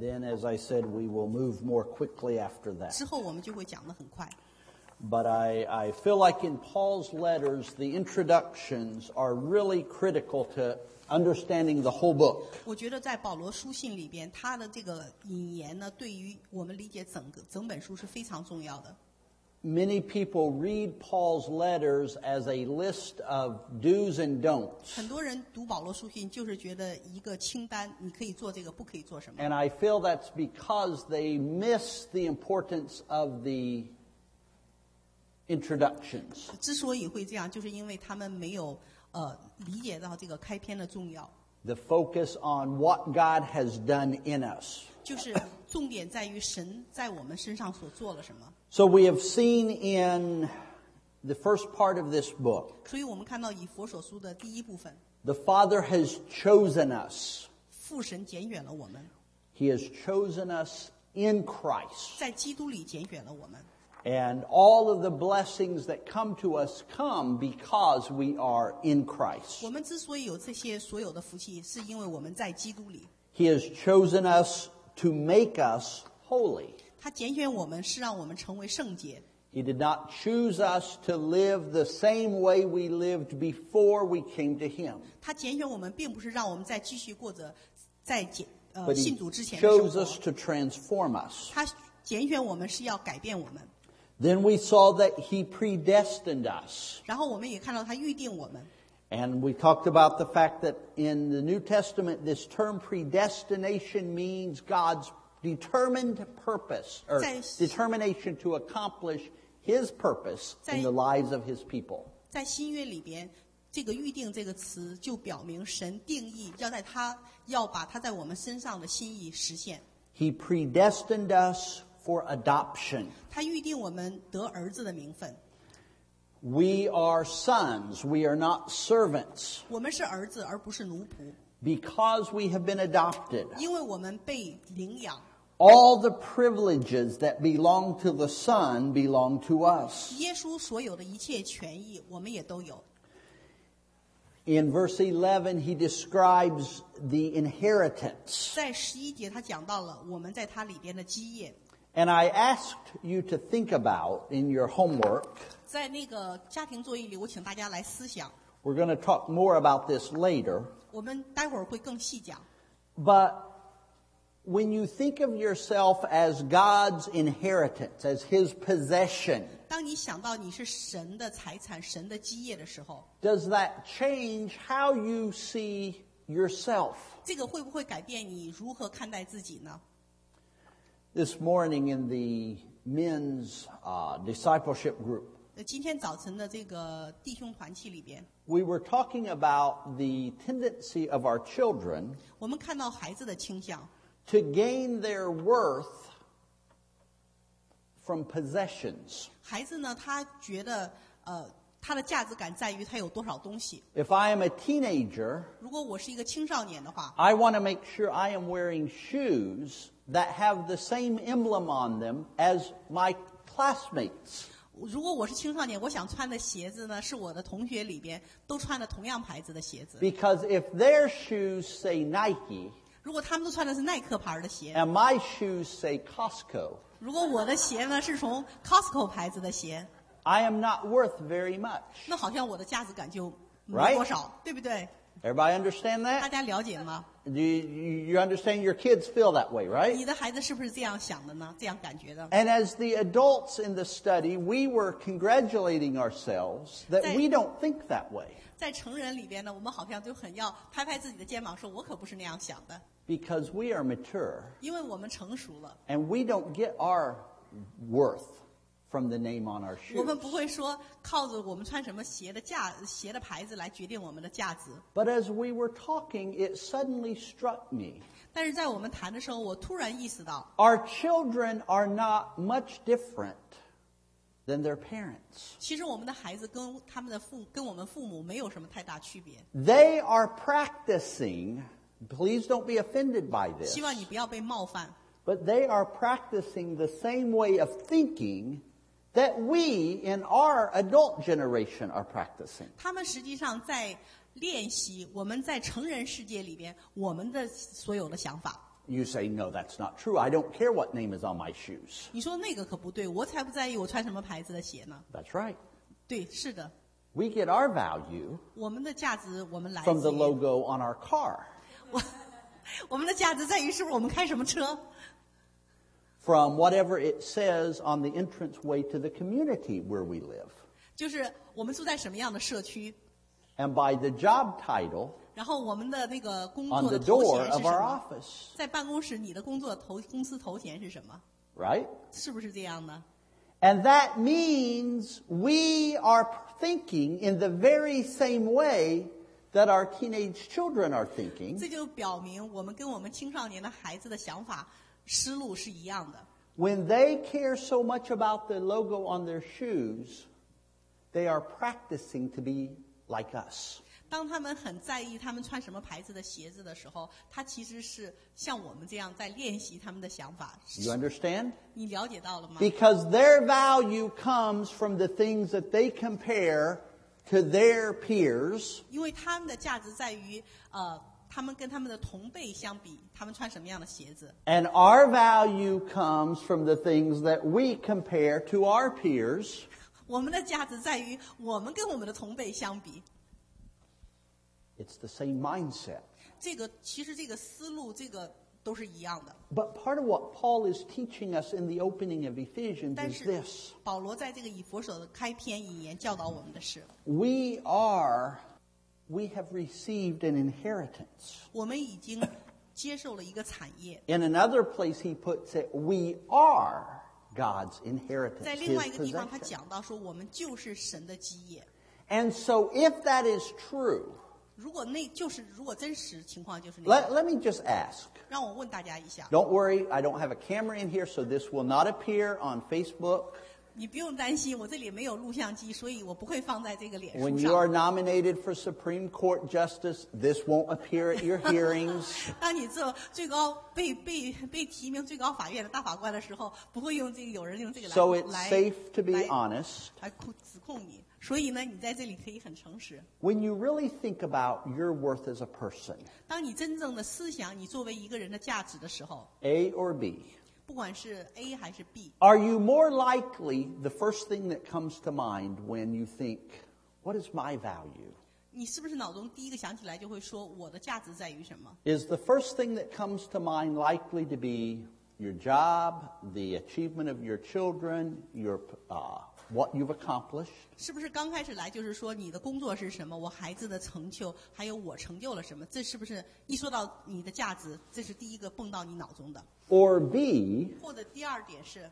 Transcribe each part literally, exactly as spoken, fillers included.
then, as I said, we will move more quickly after that. 之后我们就会讲得很快。 But I, I feel like in Paul's letters, the introductions are really critical to understanding the whole book. 我觉得在保罗书信里边，他的这个引言呢，对于我们理解整个整本书是非常重要的。 Many people read Paul's letters as a list of do's and don'ts. 很多人读保罗书信就是觉得一个清单，你可以做这个，不可以做什么。 And I feel that's because they miss the importance of the introductions. 之所以会这样，就是因为他们没有呃理解到这个开篇的重要。 The focus on what God has done in us. 就是重点在于神在我们身上所做了什么。 So we have seen in the first part of this book, 所以我们看到以弗所书的第一部分， the Father has chosen us. 父神拣选了我们， He has chosen us in Christ. 在基督里拣选了我们。 And all of the blessings that come to us come because we are in Christ. 我们之所以有这些所有的福气，是因为我们在基督里。 He has chosen us to make us holy. 他拣选我们是让我们成为圣洁。 He did not choose us to live the same way we lived before we came to Him. 他拣选我们，并不是让我们再继续过着在拣呃 But 信 He 主之前的生 chose us 活。 to transform us. 他拣选我们是要改变我们。 Then we saw that He predestined us. 然后我们也看到他预定我们。 And we talked about the fact that in the New Testament, this term predestination means God's determined purpose, or 在 determination to accomplish His purpose in the lives of His people. 在新约里边，这个预定这个词就表明神定义要在他要把他在我们身上的心意实现。 He predestined us for adoption. 他预定我们得儿子的名分。 We are sons. We are not servants. 我们是儿子，而不是奴仆， Because we have been adopted, 因为我们被领养。 all the privileges that belong to the Son belong to us. 耶稣所有的一切权益，我们也都有。 In verse eleven, he describes the inheritance. 在十一节，他讲到了我们在他里边的基业。 And I asked you to think about in your homework. 在那个家庭作业里，我请大家来思想。 We're going to talk more about this later. 我们待会儿会更细讲。 But when you think of yourself as God's inheritance, as His possession, 当你想到你是神的财产、神的基业的时候， does that change how you see yourself? 这个会不会改变你如何看待自己呢？ This morning in the men's uh, discipleship group, 呃，今天早晨的这个弟兄团契里边， we were talking about the tendency of our children 我们看到孩子的倾向， to gain their worth from possessions. 孩子呢，他觉得呃，他的价值感在于他有多少东西。 If I am a teenager, 如果我是一个青少年的话， I want to make sure I am wearing shoes that have the same emblem on them as my classmates. 如果我是青少年，我想穿的鞋子呢，是我的同学里边都穿的同样牌子的鞋子。 Because if their shoes say Nike 如果他们都穿的是耐克牌的鞋， and my shoes say Costco, 如果我的鞋呢是从 Costco 牌子的鞋， I am not worth very much. 那好像我的价值感就 Right? 没多少，对不对？ Everybody understand 大 that? 家了解吗？ Do you, you understand your kids feel that way, right? 你的孩子是不是这样想的呢？这样感觉的？ And as the adults in the study, we were congratulating ourselves that Say- we don't think that way. 在成人里边呢，我们好像就很要拍拍自己的肩膀，说我可不是那样想的， Because we are mature 因为我们成熟了， and we don't get our worth from the name on our 我们 shoes. 不会说靠着我们穿什么鞋的价鞋的牌子来决定我们的价值。 But as we were talking, it suddenly struck me. 但是在我们谈的时候，我突然意识到， Our children are not much different than their parents. 其实我们的孩子跟他们的父跟我们父母没有什么太大区别。 They are practicing, please don't be offended by this, 希望你不要被冒犯。 but they are practicing the same way of thinking that we in our adult generation are practicing. 他们实际上在练习我们在成人世界里边我们的所有的想法。 You say, no, that's not true. I don't care what name is on my shoes. 你说那个可不对，我才不在意我穿什么牌子的鞋呢。 That's right. 对，是的， We get our value 我们的价值我们来 from 自 the 于 logo on our car, 我我们的价值在于是不是我们开什么车， from whatever it says on the entranceway to the community where we live, 就是我们住在什么样的社区， and by the job title 然后我们的那个工 on 作 the 的头 door 衔是 of 什 our 么？ office, 在办公室你的工作头公司头衔是什么？ right? 是不是这样呢？ And that means we are thinking in the very same way that our teenage children are thinking 这就表明我们跟我们青少年的孩子的想法思路是一样的。 when they care so much about the logo on their shoes, they are practicing to be like us. 当他们很在意他们穿什么牌子的鞋子的时候，他其实是像我们这样在练习他们的想法。 You understand? 你了解到了吗？ Because their value comes from the things that they compare to their peers, 因为他们的价值在于，呃，他们跟他们的同辈相比，他们穿什么样的鞋子。 and our value comes from the things that we compare to our peers. 我们的价值在于我们跟我们的同辈相比。 It's the same mindset. 这个其实这个思路，这个都是一样的。 But part of what Paul is teaching us in the opening of Ephesians 但 is 是 this. 保罗在这个以弗所的开篇引言教导我们的是， We are, we have received an inheritance. 我们已经接受了一个产业。 In another place, he puts it, we are God's inheritance, 在另外一 his 个地方，他 possession. 讲到说，我们就是神的基业。 And so if that is true, 如果那就是如果真实情况就是那 let, 样， let me just ask. 让我问大家一下， Don't worry, I don't have a camera in here, so this will not appear on Facebook. 你不用担心，我这里没有录像机，所以我不会放在这个脸 When 书 you are 上。 nominated for Supreme Court Justice, this won't appear at your hearings. 当你做最高被被被提名最高法院的大法官的时候，不会用这个有人用这个来 So it's 来 safe to be 来 honest. 来控指控你。所以呢，你在这里可以很诚实。 When you really think about your worth as a person, 当你真正的思想你作为一个人的价值的时候， A or B, 不管是 A 还是 B， are you more likely, the first thing that comes to mind when you think, what is my value? 你是不是脑中第一个想起来就会说我的价值在于什么？ Is the first thing that comes to mind likely to be your job, the achievement of your children, your uh, what you've accomplished? 是不是刚开始来就是说你的工作是什么，我孩子的成就，还有我成就了什么？这是不是一说到你的价值，这是第一个蹦到你脑中的？ Or B, 或者第二点是，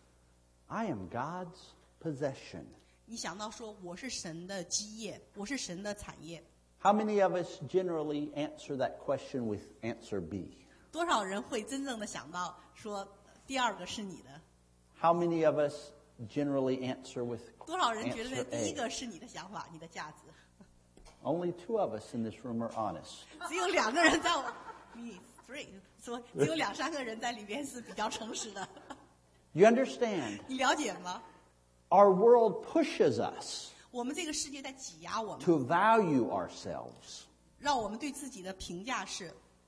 I am God's possession. 你想到说我是神的基业，我是神的产业。 How many of us generally answer that question with answer B? 多少人会真正的想到说第二个是你的？ How many of us generally answer with 多少人觉得 answer 第一 A? 个是你的想法，你的价值？ Only two of us in this room are honest. 只有两个人在我，me three，说只有两三个人在里边是比较诚实的。 You understand? 你了解吗？ Our world pushes us 我们这个世界在挤压我们， to value ourselves 让我们对自己的评价是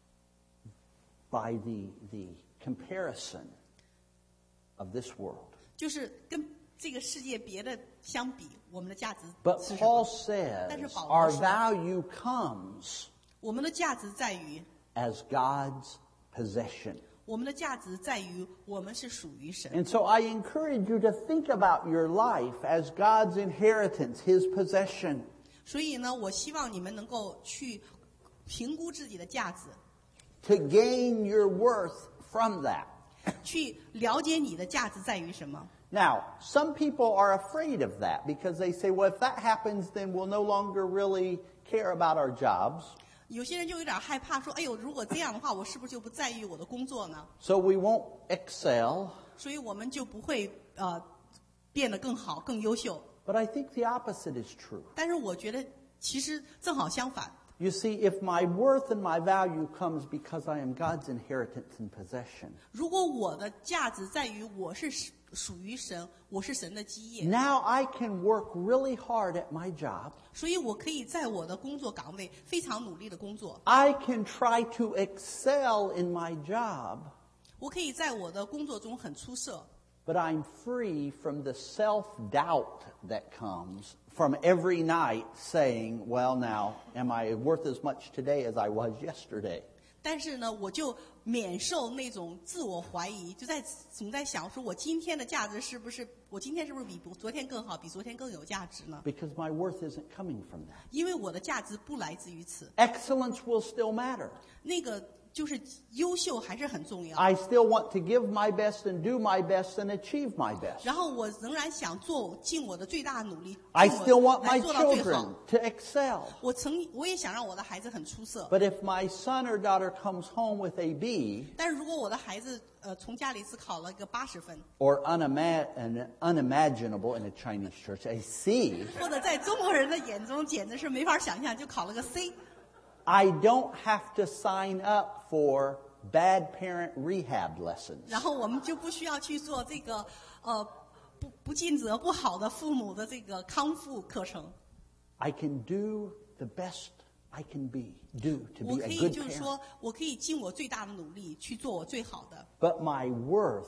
by the, the comparison of this world. 就是跟这个世界别的相比，我们的价值 But 是什 Paul 么？ says 但是保罗 our 说 value comes 我们的价值在于， as God's possession. 我们的价值在于我们是属于神。 And so I encourage you to think about your life as God's inheritance, His possession. 所以呢，我希望你们能够去评估自己的价值， To gain your worth from that. 去了解你的价值在于什么。 Now, some people are afraid of that because they say, well, if that happens, then we'll no longer really care about our jobs. 有些人就有点害怕，说：“哎呦，如果这样的话，我是不是就不在意我的工作呢？ So we won't excel. 所以我们就不会呃变得更好、更优秀。” But I think the opposite is true. 但是我觉得，其实正好相反， You see, if my worth and my value comes because I am God's inheritance and possession, 如果我的价值在于我是属于神，我是神的基业， now I can work really hard at my job. 所以我可以在我的工作岗位非常努力的工作， I can try to excel in my job, 我可以在我的工作中很出色， but I'm free from the self-doubt that comes from every night saying, well, now, am I worth as much today as I was yesterday? 但是呢，我就免受那种自我怀疑，就在总在想说，我今天的价值是不是，我今天是不是比昨天更好，比昨天更有价值呢？ Because my worth isn't coming from that. 因为我的价值不来自于此， Excellence will still matter. 那个就是优秀还是很重要。 I still want to give my best and do my best and achieve my best. 然后我仍然想做尽我的最大努力， I 尽我 still want 来 my 做到最好。 children to excel. 我曾我也想让我的孩子很出色， But if my son or daughter comes home with a B 但是如果我的孩子呃从家里只考了一个八十分， or unima- an unimaginable in a Chinese church, a C, 或者在中国人的眼中简直是没法想象，就考了个 C， I don't have to sign up for bad parent rehab lessons. 然后我们就不需要去做这个呃不不尽责不好的父母的这个康复课程。 I can do the best I can be, do to 我 be 可 a 以 good 就是 parent. 说，我可以尽我最大的努力去做我最好的， But my worth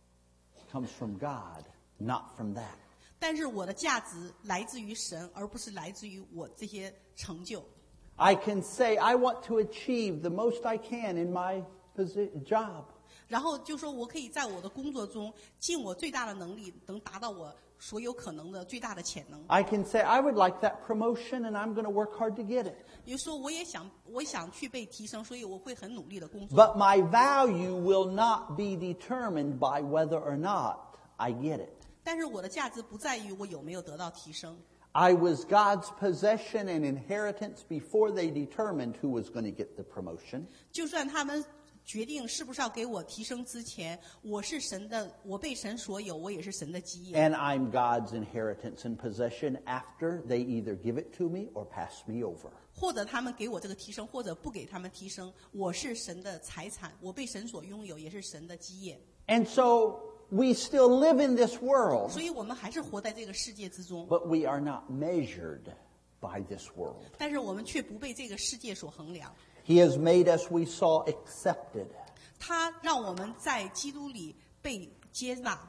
comes from God, not from that. 但是我的价值来自于神，而不是来自于我这些成就。 I can say I want to achieve the most I can in my posi- job. 然后就说我可以在我的工作中尽我最大的能力，能达到我所有可能的最大的潜能。 I can say I would like that promotion and I'm going to work hard to get it. 也就是说，我也想，我想去被提升，所以我会很努力的工作。 But my value will not be determined by whether or not I get it. 但是我的价值不在于我有没有得到提升。 I was God's possession and inheritance before they determined who was going to get the promotion. 就算他们决定是不是要给我提升之前，我是神的，我被神所有，我也是神的基业。 And I'm God's inheritance and possession after they either give it to me or pass me over. 或者他们给我这个提升，或者不给他们提升，我是神的财产，我被神所拥有，也是神的基业。 And so we still live in this world, 所以我们还是活在这个世界之中， but we are not measured by this world. 但是我们却不被这个世界所衡量。 He has made us, we saw, accepted. 他让我们在基督里被接纳。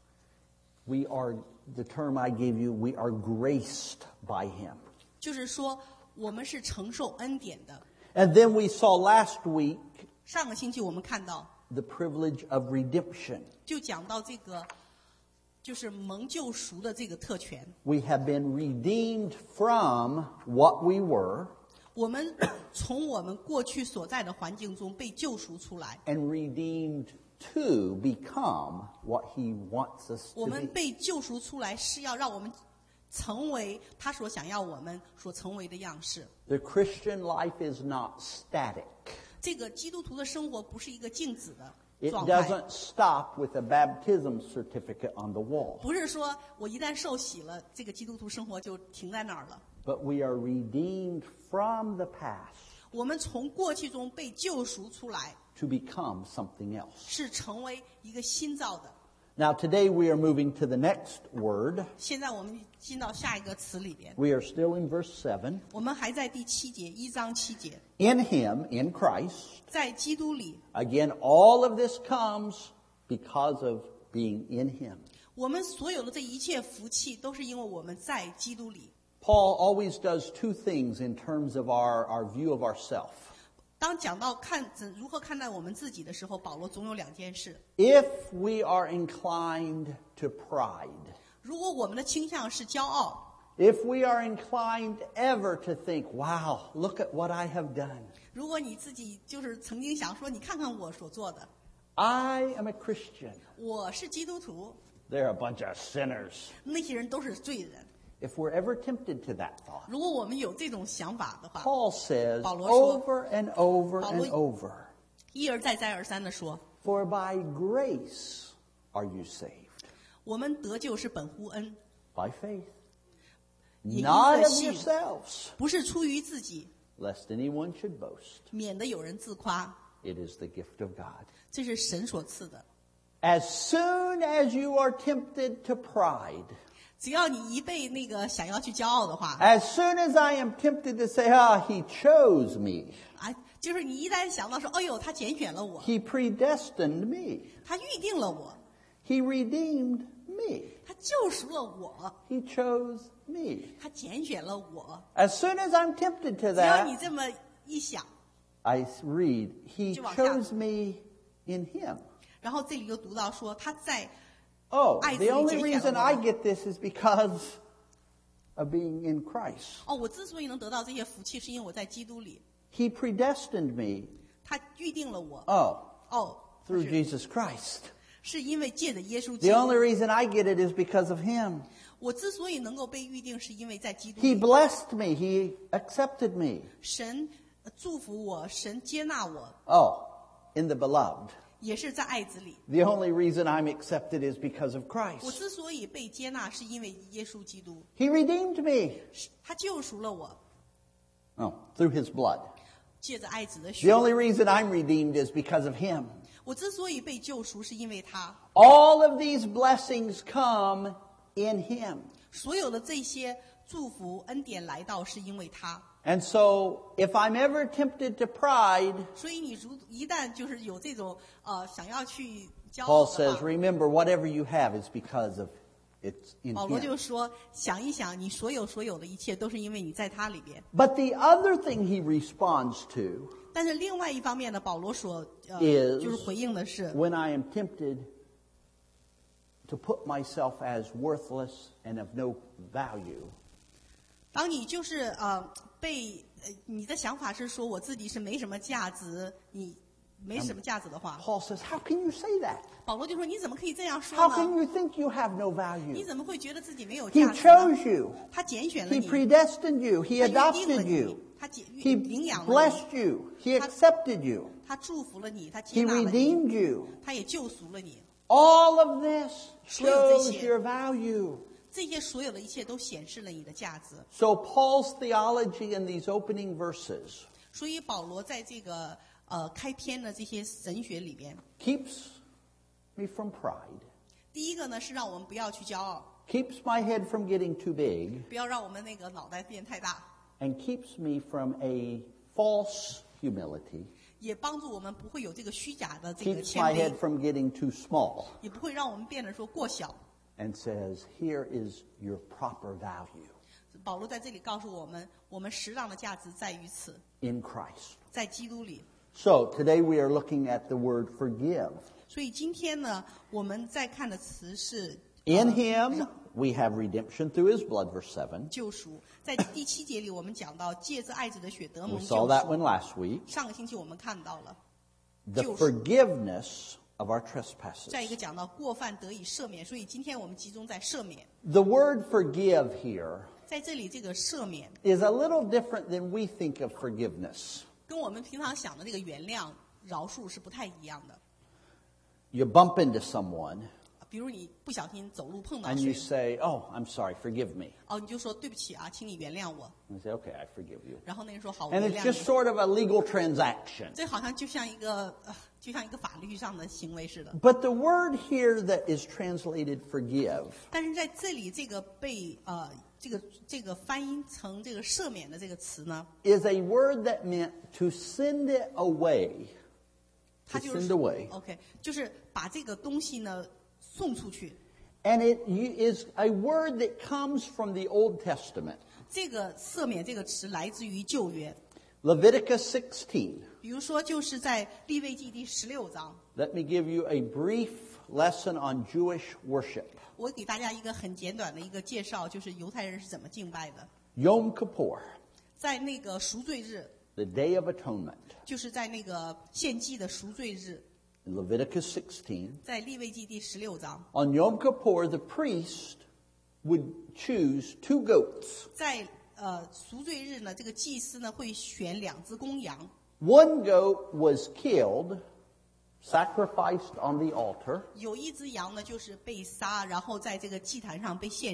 We are, the term I gave you, we are graced by Him. 就是说，我们是承受恩典的。 And then we saw last week 上个星期我们看到， the privilege of redemption. 就讲到这个，就是蒙救赎的这个特权。 We have been redeemed from what we were 我们从我们过去所在的环境中被救赎出来， and redeemed to become what He wants us 我 to 们 be. 被救赎出来是要让我们成为他所想要我们所成为的样式。 The Christian life is not static. 这个基督徒的生活不是一个静止的 It 状态， doesn't stop with a baptism certificate on the wall. 不是说我一旦受洗了，这个基督徒生活就停在那儿了。 But we are redeemed from the past 我们从过去中被救赎出来， to become something else. 是成为一个新造的。 Now today we are moving to the next word. 现在我们进到下一个词里边， We are still in verse seven. 我们还在第七节，一章七节， In Him, in Christ. 在基督里， Again, all of this comes because of being in Him. 我们所有的这一切福气都是因为我们在基督里。 Paul always does two things in terms of our, our view of ourselves. 当讲到看如何看待我们自己的时候，保罗总有两件事。 If we are inclined to pride, 如果我们的倾向是骄傲， if we are inclined ever to think, wow, look at what I have done. 如果你自己就是曾经想说，你看看我所做的， I am a Christian. 我是基督徒， They're a bunch of sinners. 那些人都是罪人。 If we're ever tempted to that thought, 如果我们有这种想法的话， Paul says 保罗说， over and over 保罗 and over, 一而再再而三的说， for by grace are you saved, 我们得救是本乎恩， by faith, 也因 not 着 of 信， yourselves. 不是出于自己， lest anyone should boast. 免得有人自夸。 It is the gift of God. 这是神所赐的。 As soon as you are tempted to pride, 只要你一被那个想要去骄傲的话， as soon as I am tempted to say, ah, he chose me, 啊，就是你一旦想到说，哎呦，他拣选了我， he predestined me, 他预定了我， he redeemed me, 他救赎了我， he chose me. 他拣选了我。 As soon as I'm tempted to 只要你 that, 这么一想， I read, he 就往下。 chose me in him. 然后这里又读到说，他在 Oh, 爱子 the 里 only 拣选 reason 了 I 我。 get this is because of being in Christ. 哦，我之所以能得到这些福气，是因为我在基督里， He predestined me, 他预定了我。 oh, 哦， through 是 Jesus Christ. 是因为借着耶稣基 The 督。 only reason I get it is because of him. 我之所以能够被预定，是因为在基督 He 里， blessed me. He accepted me. 神呃祝福我，神接纳我， Oh, in the beloved. 也是在爱子里。 The only reason I'm accepted is because of 我 Christ. 之所以被接纳，是因为耶稣基督， He redeemed me. 是他救赎了我， Oh, through his blood. 借着爱子的 The 血。 only reason I'm redeemed is because of him. 我之所以被救赎，是因为他。 All of these blessings come in him. 所有的这些祝福恩典来到，是因为他。 And so, if I'm ever tempted to pride, 所以你如一旦就是有这种呃想要去骄 Paul 傲的 says, 话， remember, whatever you have is because of it's in 保罗就 him. 说：想一想，你所有所有的一切都是因为你在他里边。 But the other thing he responds to 但是另外一方面呢，保罗所呃 is 就是回应的是， when I am tempted to put myself as worthless and of no value. 当你就是呃被呃你的想法是说我自己是没什么价值，你没什么价值的话， Paul says, how can you say that? 保罗就说：你怎么可以这样说 How can 呢？ you think you have no 你 value? 怎么会觉得自己没有 He 价值呢？ chose you. 他拣选了 He 你， predestined you. He 他预定了 adopted 你 you. 他解 He 领养了你， blessed you. He accepted you. 他祝福了你，他接 He 纳了你， redeemed you. 他也救赎了你。 All of this 所有这 shows 些。 your value. 这些所有的一切都显示了你的价值。 So Paul's theology in these opening verses 所以保罗在这个呃开篇的这些神学里边， keeps me from pride, 第一个呢是让我们不要去骄傲， keeps my head from getting too big, 不要让我们那个脑袋变太大， and keeps me from a false humility, 也帮助我们不会有这个虚假的这个 keeps 谦 my head 卑， from getting too small, 也不会让我们变得说过小。 and says, here is your proper value 保罗在这里告诉我们，我们适当的价值在于此， in Christ. 在基督里。 So today we are looking at the word forgive. 所以今天呢，我们在看的词是 In 呃 him we have redemption through his blood, verse seven. 救赎。在第七节里，我们讲到借着爱子的血得 We 蒙 saw 救 that 赎。 one last week. 上个星期我们看到了， The 救赎。 forgiveness of our trespasses. 再一个讲到过犯得以赦免，所以今天我们集中在赦免。 The word forgive here 在这里，这个赦免 is a little different than we think of forgiveness. 跟我们平常想的这个原谅、饶恕是不太一样的。 You bump into someone 比如你不小心走路碰到 and you 谁， say, oh, I'm sorry, forgive me. 哦，你就说对不起啊，请你原谅我。 And you say, okay, I forgive you. 然后那人说好，我 And 原 it's 谅 just 你。 sort of a legal transaction. 这好像就像一个呃，就像一个法律上的行为似的。 But the word here that is translated forgive 但是在这里，这个被呃这个这个翻译成这个赦免的这个词呢， is a word that meant to send it away. 它 To 就是 send away. OK，就是把这个东西呢送出去。 And it is a word that comes from the Old Testament. 这个赦免这个词来自于旧约， Leviticus sixteen. 比如说就是在利未记第十六章， Let me give you a brief lesson on Jewish worship. 我给大家一个很简短的一个介绍，就是犹太人是怎么敬拜的。 Yom Kippur, 在那个赎罪日， the Day of Atonement. 就是在那个献祭的赎罪日， In Leviticus sixteen. 在利未记第十六章， On Yom Kippur, the priest would choose two goats. 在呃赎罪日呢，这个祭司呢会选两只公羊， One goat was killed, sacrificed on the altar, 有一只羊呢就是被杀，然后在这个祭坛上被献上，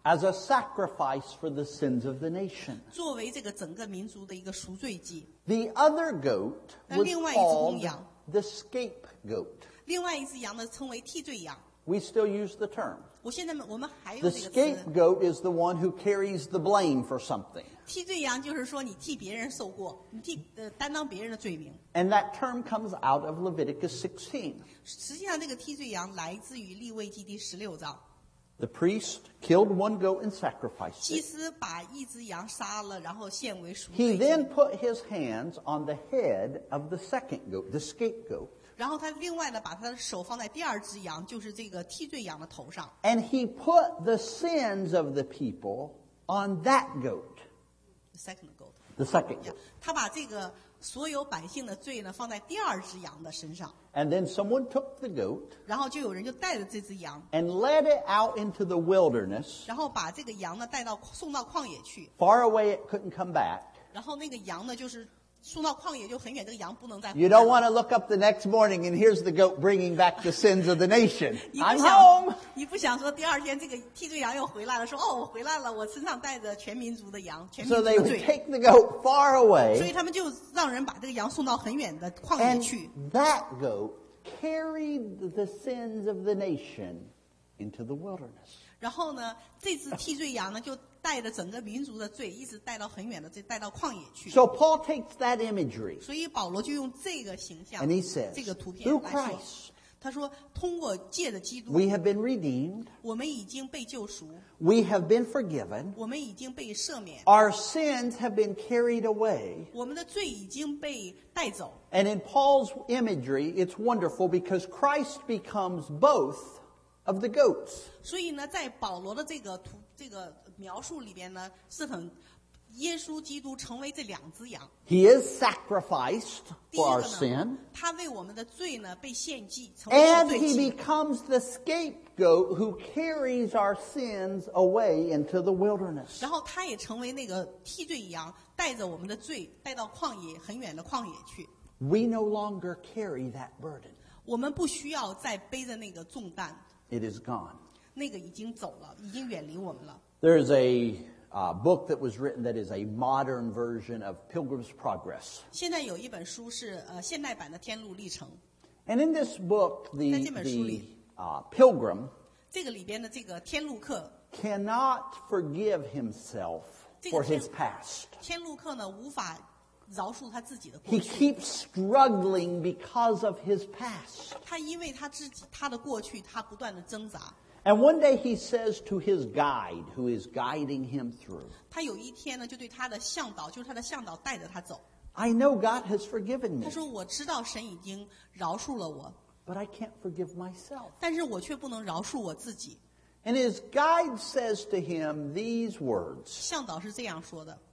as a sacrifice for the sins of the nation. 作为这个整个民族的一个赎罪祭。 The other goat 那 was 另外一只公 called 羊， the scapegoat. 另外一只羊呢称为替罪羊。 We still use the term. 我现在我们还 The 有这个词， scapegoat is the one who carries the blame for something. 替罪羊就是说你替别人受过，你替呃担当别人的罪名。 And that term comes out of Leviticus sixteen. 实际上，这个替罪羊来自于利未记第十六章。 The priest killed one goat and sacrificed 祭 it. 司把一只羊杀了，然后献为赎 He 罪 then 祭。 put his hands on the head of the second goat, the scapegoat. 然后他另外呢，把他的手放在第二只羊，就是这个替罪羊的头上。 And he put the sins of the people on that goat, Second goat， the second goat. 他把这个所有百姓的罪呢放在第二只羊的身上， And then someone took the goat 然后就有人就带着这只羊， and led it out into the wilderness. 然后把这个羊呢带到送到旷野去， Far away, it couldn't come back. 然后那个羊呢就是送到旷野就很远，这个羊不能再回 You 来 don't 了。 want to look up the next morning and here's the goat bringing back the sins of the nation. 你不 I'm 想 home. 你不想说第二天这个替罪羊又回来了，说哦我回来了，我身上带着全民族的羊，全民 So 族 they 的 would 罪， take the goat far 所以 away, 他们就让人把这个羊送到很远的旷野 and 去。 that goat carried the sins of the nation into the wilderness. 然后呢，这只替罪羊呢就带着整个民族的罪，一直带到很远的，这带到旷野去。 So Paul takes that imagery 所以保罗就用这个形象 and he says, 这个图片 through 来说， Christ, 他说通过借着基督， we have been redeemed, 我们已经被救赎， we have been forgiven, 我们已经被赦免， our sins have been carried away. 我们的罪已经被带走。 And in Paul's imagery, it's wonderful because Christ becomes both of the goats. 所以呢，在保罗的这个图这个描述里边呢，是很耶稣基督成为这两只羊。 He is sacrificed 第一 for our 个 sin, 呢，他为我们的罪呢被献祭，成为赎 and 罪 he 祭。 becomes the scapegoat who carries our sins away into the wilderness. 然后他也成为那个替罪羊，带着我们的罪带到旷野很远的旷野去。 We no longer carry that burden. 我们不需要再背着那个重担， It is gone. 那个已经走了，已经远离我们了。 There's a uh, book that was written that is a modern version of Pilgrim's Progress. 现在有一本书是呃现代版的《天路历程》， And in this book, the, 在这本书里， the uh, pilgrim 这个里边的这个天路客， cannot forgive himself 这个 for 天 his past. 天路客呢无法饶恕他自己的 He 过去， keeps struggling because of his past. 他因为他自己他的过去，他不断的挣扎。 And one day he says to his guide, who is guiding him through, 他有一天呢，就对他的向导，就是他的向导带着他走。 I know God has forgiven 他 me, 说：“我知道神已经饶恕了我， but I can't forgive myself. 但是我却不能饶恕我自己。 And his guide says to him these words, ” 向导是这样说的。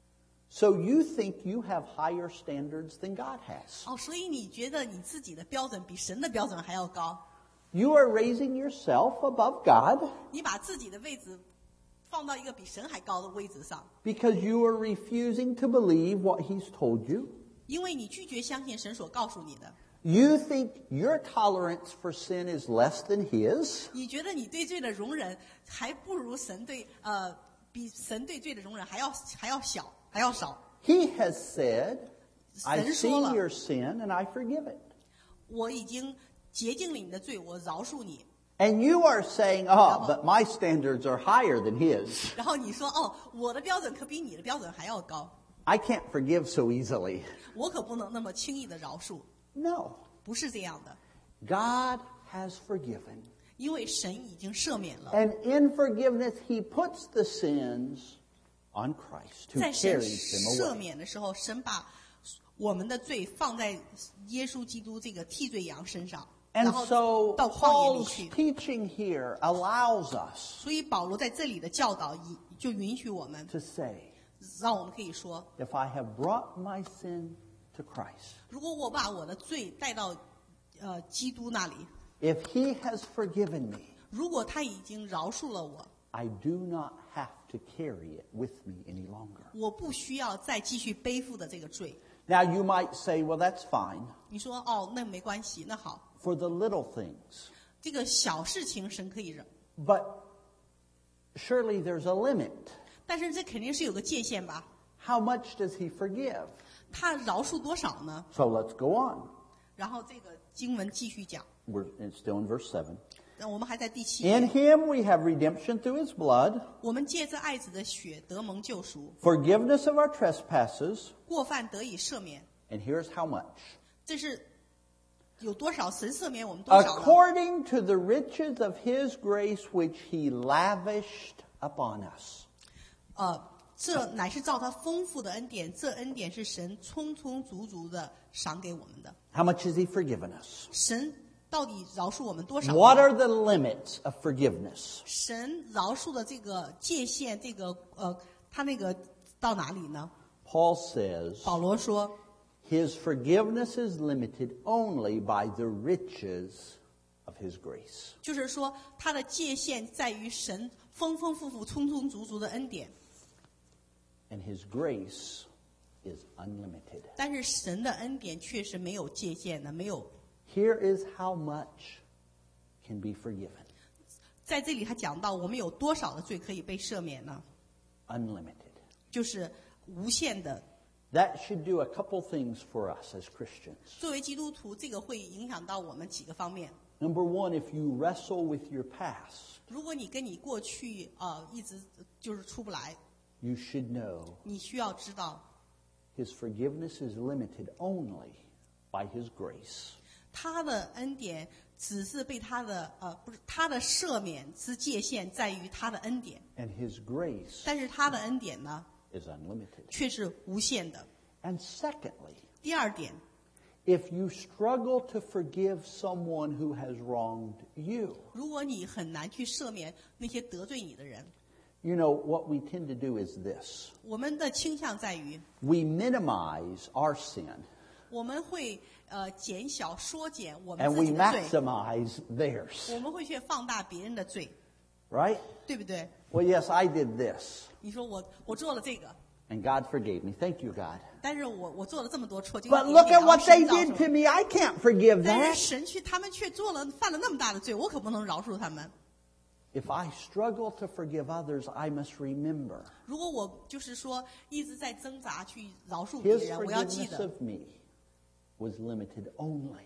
So you think you have higher standards than God has. 哦，所以你觉得你自己的标准比神的标准还要高？ You are raising yourself above God 你把自己的位置放到一个比神还高的位置上， because you are refusing to believe what he's told you. 因为你拒绝相信神所告诉你的。 You think your tolerance for sin is less than his. 你觉得你对罪的容忍还不如神对呃比神对罪的容忍还要还要小还要少。 He has said, I've 神说 seen 了， your sin and I forgive it. 我已经洁净了你的罪，我饶恕你。 And you are saying, oh, but my standards are higher than his. 然后你说哦，我的标准可比你的标准还要高， I can't forgive so easily. 我可不能那么轻易的饶恕。 No. 不是这样的， God has forgiven. 因为神已经赦免了。 And in forgiveness, he puts the sins on Christ, who 在神 carries them 赦 away. 免的时候，神把我们的罪放在耶稣基督这个替罪羊身上，然 And 后 so 到旷野里 Paul's 去。 teaching here allows us 所以保罗在这里的教导，以就允许我们， to say, 让我们可以说， if I have brought my sin to Christ, 如果我把我的罪带到呃基督那里， if he has forgiven me, 如果他已经饶恕了我， I do not have to carry it with me any longer. 我不需要再继续背负的这个罪。 Now you might say, well, that's fine 你说哦，那没关系，那好， for the little things. 这个小事情神可以忍， But surely there's a limit. 但是这肯定是有个界限吧？ How much does he forgive? 他饶恕多少呢？ So let's go on. 然后这个经文继续讲， We're it's still in verse seven. 那我们还在第七 In 节， him we have redemption through his blood, 我们借着爱子的血得蒙救赎， forgiveness of our trespasses, 过犯得以赦免。 and here's how much. 这是有多少？神赦免我们多少呢？ According to the riches of his grace which he lavished upon us. 呃，这乃是照他丰富的恩典，这恩典是神充充足足的赏给我们的。 How much has he forgiven us? 神到底饶恕我们多少呢？ What are the limits of forgiveness? 神饶恕的这个界限，这个呃，他那个到哪里呢？ Paul says 保罗说， his forgiveness is limited only by the riches of his grace. 就是说他的界限在于神丰丰富富、充充足足的恩典， And his grace is unlimited. 但是神的恩典却是没有界限的，没有。 Here is how much can be forgiven. 在这里他讲到，我们有多少的罪可以被赦免呢？ Unlimited. 就是无限的。 That should do a couple things for us as Christians. 作为基督徒，这个会影响到我们几个方面。 Number one, if you wrestle with your past, 如果你跟你过去呃一直就是出不来， you should know 你需要知道， his forgiveness is limited only by his grace. 他的恩典只是被他的呃不是他的赦免之界限在于他的恩典， And his grace 但是他的恩典呢 is unlimited. 却是无限的。 And secondly, 第二点， if you struggle to forgive someone who has wronged you, 如果你很难去赦免那些得罪你的人， you know, what we tend to do is this. 我们的倾向在于 We minimize our sin 我们会呃减小缩减我们 and 自 we 己的罪， maximize theirs, 我们会去放大别人的罪， right? 对不对？ Well, yes, I did this 你说我我做了这个， and God forgave me. Thank you, God. 但是我我做了这么多错，就 But 一 look 点 at 点 what 然 they 后神 did 造 to 成 me. I can't forgive 但 that. 是神去他们却做了犯了那么大的罪，我可不能饶恕他们。 If I struggle to forgive others, I must remember 如果我就是说一直在挣扎去饶恕别 his 人，我要记 forgiveness 得 of me was limited only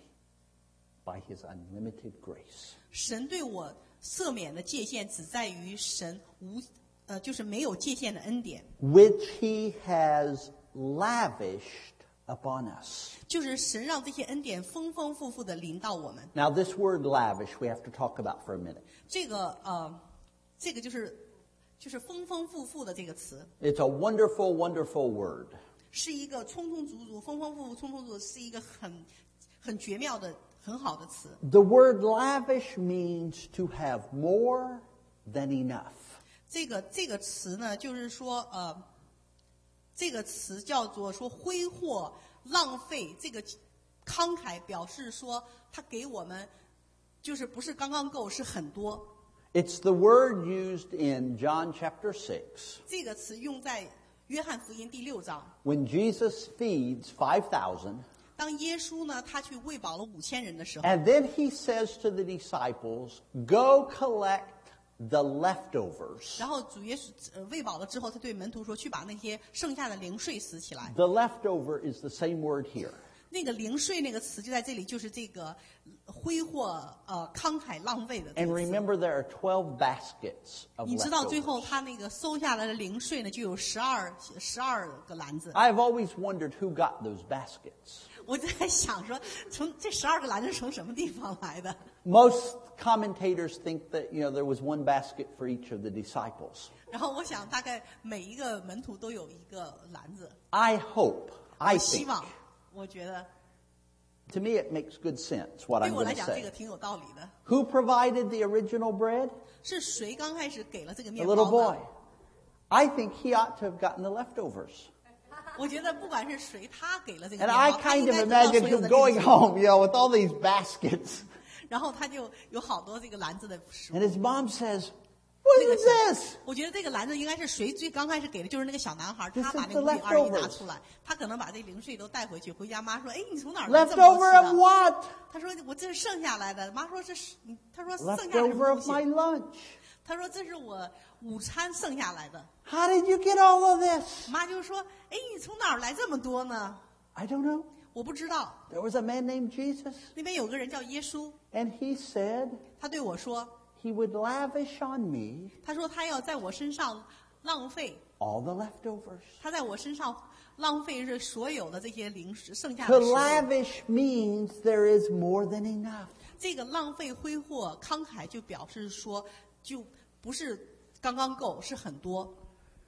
by his unlimited grace. 神对我赦免的界限只在于神无呃就是没有界限的恩典， which he has lavished upon us. 就是神让这些恩典丰丰富富的临到我们。 Now, this word lavish we have to talk about for a minute. 这个呃，这个就是就是丰丰富富的这个词， It's a wonderful, wonderful word. 是一个充充足足、丰丰富富、充充足足，是一个很很绝妙的、很好的词。 The word lavish means to have more than enough. 这个这个词呢，就是说呃，这个词叫做说挥霍、浪费。这个慷慨表示说，他给我们就是不是刚刚够，是很多。 It's the word used in John chapter six 这个词用在约翰福音第六章， when Jesus feeds five thousand. 当耶稣呢，他去喂饱了五千人的时候， And then he says to the disciples, go collect the leftovers. 然后主耶稣呃喂饱了之后，他对门徒说：“去把那些剩下的零碎拾起来。 The leftover is the same word here. ” 那个零碎那个词就在这里，就是这个挥霍、呃慷慨浪费的这 And 个词。 remember, there are twelve baskets of 你知道最后 leftovers. 他那个收下来的零碎呢，就有十二十二个篮子。 I've always wondered who got those baskets. 我就在想说，从这十二个篮子从什么地方来的？ Most commentators think that, you know, there was one basket for each of the disciples. 然后我想，大概每一个门徒都有一个篮子。 I hope, 我 I 希 think, 望，我觉得 to me it makes good sense what 对 I'm 我 going 来 to 讲，这个 say. 挺有道理的。 Who provided the original bread? 是谁刚开始给了这个 A 面 little 包 boy. 呢？ I think he ought to have gotten the leftovers. 我觉得不管是谁，他给了这个 And 面 I 包，他 kind 应 of 该得到 imagine 所有 him 的 going 礼物。 home, you know, with all these baskets. 然后他就有好多这个篮子的食物 And。his mom says, what 那个 is 小 this? 我觉得这个篮子应该是谁最刚开始给的，就是那个小男孩， This 他 is 把那个 the 五饼二鱼拿 leftovers. 出来，他可能把这零碎都带回去，回家妈说：“哎，你从哪儿来这么多 Leftover 吃 of 的 what? 他说：“我这是剩下来的。”妈说：“这是你。”他说：“剩下来的 Leftover 东 of my 西。 lunch. ” 他说这是我午餐剩下来的。 How did you get all of this? 妈就说：“哎，你从哪儿来这么多呢 I don't know.？” 我不知道。 There was a man named Jesus, 那边有个人叫耶稣， and he said 他对我说 he would lavish on me：“ 他说他要在我身上浪费， all the leftovers. 他在我身上浪费这所有的这些零食，剩下 To 的食物。 lavish means there is more than enough. 这个浪费、挥霍、慷慨，就表示说，就不是刚刚够，是很多。”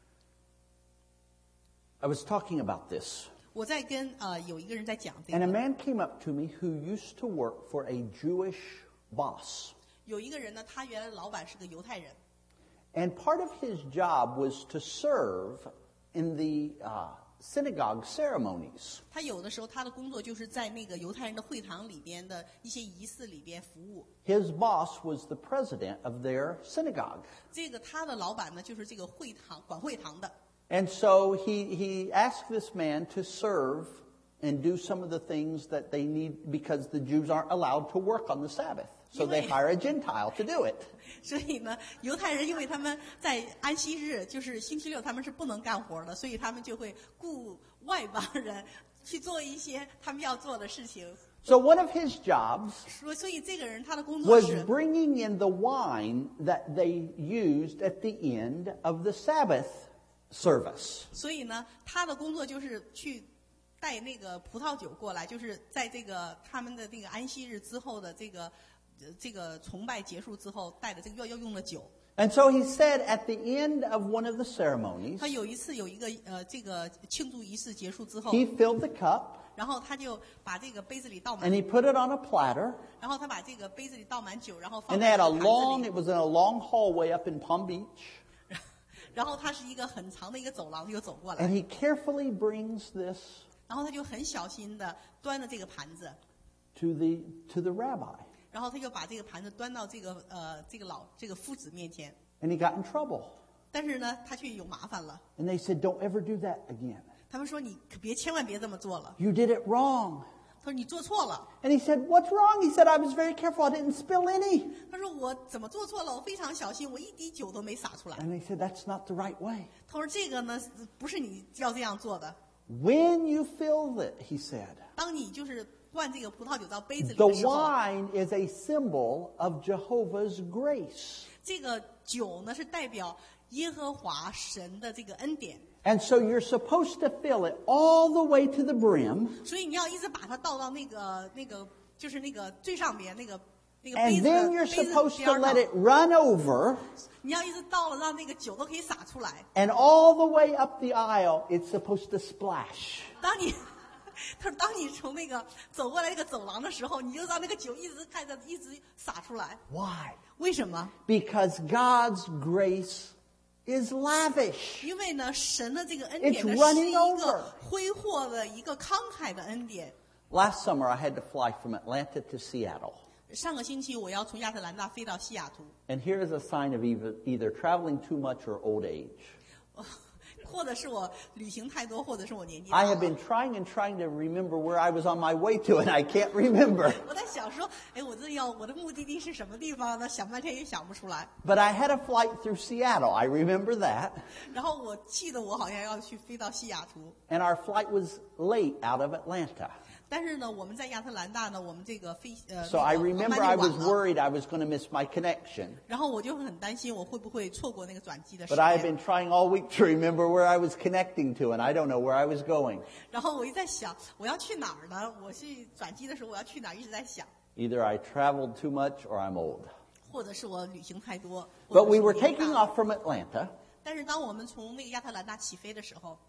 I was talking about this, 我在跟呃有一个人在讲这 and a 个， man came up to me who used to work for a Jewish boss. 有一个人呢，他原来老板是个犹太人， And part of his job was to serve in the uh, synagogue ceremonies. 他有的时候他的工作就是在那个犹太人的会堂里边的一些仪式里边服务。 His boss was the president of their synagogue. 这个他的老板呢，就是这个会堂管会堂的。 And so he, he asked this man to serve and do some of the things that they need because the Jews aren't allowed to work on the Sabbath. So they hire a Gentile to do it. 所以呢，犹太人因为他们在安息日，就是星期六，他们是不能干活的，所以他们就会雇外邦人去做一些他们要做的事情。 So one of his jobs 所所以这个人他的工作 was 是 bringing in the wine that they used at the end of the Sabbath service. 所以呢，他的工作就是去带那个葡萄酒过来，就是在这个他们的那个安息日之后的这个呃这个崇拜结束之后带的这个要要用的酒。 And so he said at the end of one of the ceremonies, 他有一次有一个呃这个庆祝仪式结束之后， he filled the cup 然后他就把这个杯子里倒满 and，he put it on a platter. 然后他把这个杯子里倒满酒，然后放 And they 在 had 这 a 个盘 long, 子 it 里。 was in a long hallway up in Palm Beach. 然后它是一个很长的一个走廊，就走过 And 来， he carefully brings this 然后他就很小心的端着这个盘子， to the, to the rabbi. 然后他就把这个盘子端到这个呃这个老这个夫子面前， And he got in trouble. 但是呢，他却有麻烦了。 And they said, don't ever do that again. 他们说你可别千万别这么做了。 You did it wrong. 他说你做错了。 And he said, what's wrong? He said, I was very careful. I didn't spill any. 他说我怎么做错了？我非常小心，我一滴酒都没洒出来。 And they said, that's not the right way. 他说这个呢不是你要这样做的。 When you fill it, he said, 当你就是灌这个葡萄酒到杯子里 the 的时候， wine is a symbol of Jehovah's grace. 这个酒呢是代表耶和华神的这个恩典。 And so you're supposed to fill it all the way to the brim. 所以你要一直把它倒到那个那个就是那个最上边那个那个杯 And 子的 then 杯 you're 子 supposed 边 to let 上， it run over. 你要一直倒了，让那个酒都可以洒出来。 And all the way up the aisle, it's supposed to splash. 当你他说，当你从那个走过来那个走廊的时候，你就让那个酒一直看着一直洒出来。 Why? 为什么？ Because God's grace is lavish. 因为呢，神的这个恩 It's 典呢是 running 一 over. 个挥霍的一个慷慨的恩典。 Last summer, I had to fly from Atlanta to Seattle. 上个星期我要从亚特兰大飞到西雅图， And here is a sign of either, either traveling too much or old age. 或者是我旅行太多，或者是我年纪大 I 了。 have been trying and trying to remember where I was on my way to, and I can't remember. 我在想说，哎，我这要我的目的地是什么地方呢？想半天也想不出来。 But I had a flight through Seattle. I remember that. 然后我记得我好像要去飞到西雅图， And our flight was late out of Atlanta. 但是呢，我们在亚特兰大呢，我们这个飞呃， So 那 I 个航 remember 班 I 就晚 was 了。 worried I was going to miss my connection. 然后我就很担心我会不会错过那个转机的时 But I have 间。 been trying all week to remember where I was connecting to, and I don't know where I was going. 然后我一直在想，我要去哪儿呢？我去转机的时候我要去哪儿？一直在想， Either I traveled too much or I'm old. 或者是我旅行太多。或 But 者 we 是 were 年纪 taking 大 off from Atlanta. 但是当我们从那个亚特兰大起飞的时候，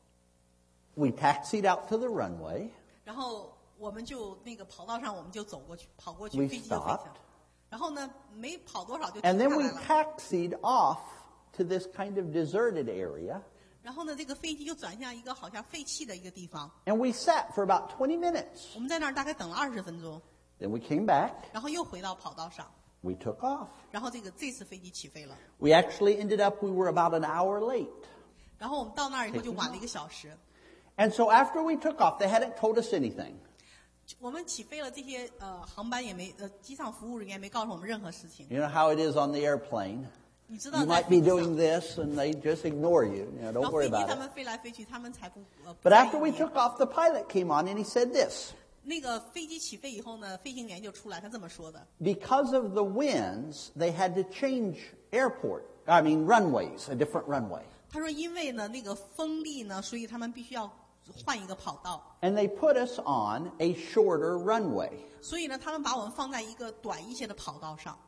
We taxied out to the runway. 然后我们就那个跑道上，我们就走过去，跑过去， We 飞机就飞 stopped. 起来。然后呢，没跑多少就停 And 下 then 来 we 了。 taxied off to this kind of deserted area. 然后呢，这个飞机就转向一个好像废弃的一个地方。 And we sat for about twenty minutes. 我们在那儿大概等了二十分钟， Then we came back. 然后又回到跑道上。 We took off. 然后这个这次飞机起飞了。 We actually ended up, we were about an hour late. 然后我们到那儿以后就晚了一个小时。 And so after we took off, they hadn't told us anything. 我们起飞了，这些呃航班也没呃机上服务人员没告诉我们任何事情。 You know how it is on the airplane. 你知道 You 在 might 飞 be 机上 doing this, and they just ignore you. You know, 然 don't 后 worry 飞机 about 他 it. 们飞来飞去，他们才不呃。不 But 在意 after we 你 took off, the pilot came on, and he said this. 那个飞机起飞以后呢，飞行员就出来，他这么说的： Because of the winds, they had to change airport. I mean, runways, a different runway. 他说因为呢那个风力呢，所以他们必须要换一个跑道， And they put us on a shorter runway. 所以呢，他们把我们放在一个短一些的跑道上。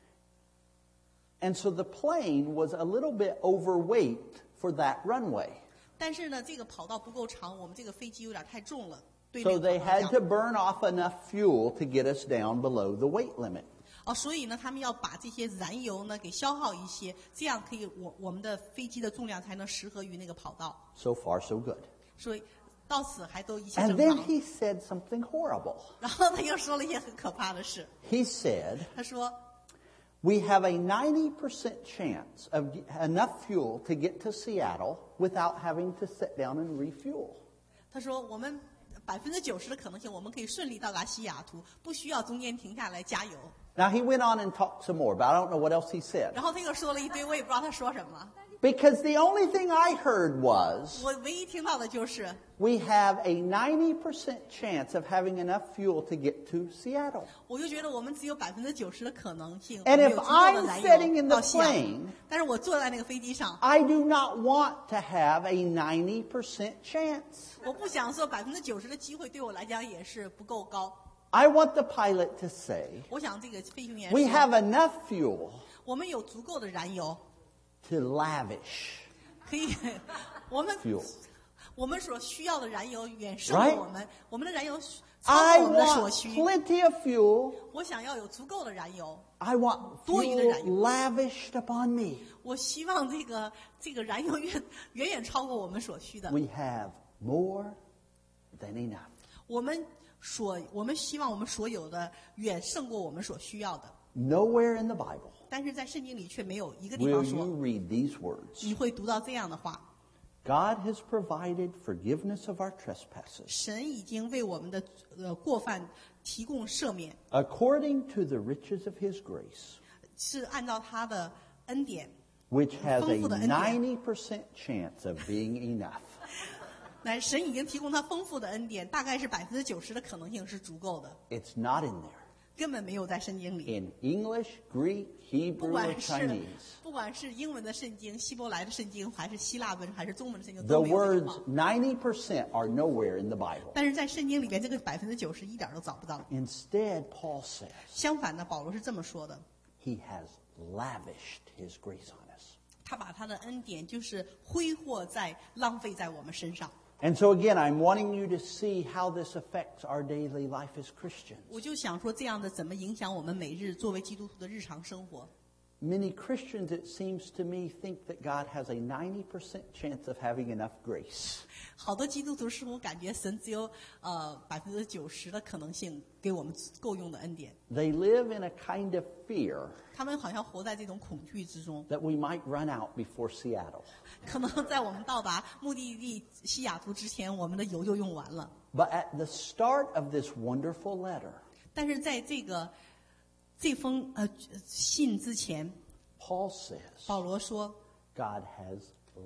And so the plane was a little bit overweight for that runway. 但是呢，这个跑道不够长，我们这个飞机有点太重了，对 So 那个 they 跑道 had 这 to 样。 burn off enough fuel to get us down below the weight limit. 哦，所以呢，他们要把这些燃油呢给消耗一些，这样可以我我们的飞机的重量才能适合于那个跑道。 So far, so good. 所以到此还都一切 And 正 then 常。 he said something horrible. 然后他又说了一些很可怕的事， He said, 他说 we have a ninety percent chance of enough fuel to get to Seattle without having to sit down and refuel. 他说我们百分之九十的可能性，我们可以顺利到达西雅图，不需要中间停下来加油。 Now, he went on and talked some more, but I don't know what else he said. 然后他又说了一堆，我也不知道他说什么。 Because the only thing I heard was, 我唯一听到的就是， we have a ninety percent chance of having enough fuel to get to Seattle. 我就觉得我们只有百分之九十的可能性， And 我们 if 有足够的 I'm 燃 sitting 油 in 到 the 西雅图 plane,。 但是我坐在那个飞机上， I do not want to have a ninety percent chance. 我不想说百分之九十的机会对我来讲也是不够高。 I want the pilot to say, 我想这个飞行员 we 说， have enough fuel 我们有足够的燃油， to lavish 可以，我们 fuel. 我们所需要的燃油远胜 Right? 过我们，我们的燃油超 I 过我们的所 want 需。 plenty of fuel. 我想要有足够的燃油， I want 多余的 fuel 燃油。 lavished upon me. 我希望这个这个燃油远远远超过我们所需的。 We have more than enough. 我们所我们希望我们所有的远胜过我们所需要的， Nowhere in the Bible 但是在圣经里却没有一个地 will 方 you 说 read these words. 你会读到这样的话。 God has provided forgiveness of our trespasses 神已经为我们的呃过犯提供赦免， according to the riches of his grace, 是按照他的恩典， which has a 丰富的恩典。 ninety percent chance of being enough. 那神已经提供他丰富的恩典，大概是百分之九十的可能性是足够的， It's not in there. 根本没有在圣经里。 In English, Greek, 不 Hebrew, or 管是 Chinese, 不管是英文的圣经、希伯来的圣经，还是希腊文，还是中文的圣经， the 都没有这个 words 话。 ninety percent are nowhere in the Bible. 但是在圣经里边，这个百分之九十一点都找不到。 Instead, Paul says 相反呢，保罗是这么说的： he has lavished his grace on us. 他把他的恩典就是挥霍在、浪费在我们身上。 And so again, I'm wanting you to see how this affects our daily life as Christians. 我就想说，这样的怎么影响我们每日作为基督徒的日常生活？ Many Christians, it seems to me, think that God has a ninety percent chance of having enough grace. 好多基督徒似乎感觉神只有呃百分之九十的可能性给我们够用的恩典， They live in a kind of fear 他们好像活在这种恐惧之中， that we might run out before Seattle. 可能在我们到达目的地西雅图之前，我们的油就用完了。 But at the start of this wonderful letter, 但是在这个这封呃信之前， Paul says 保罗说 God has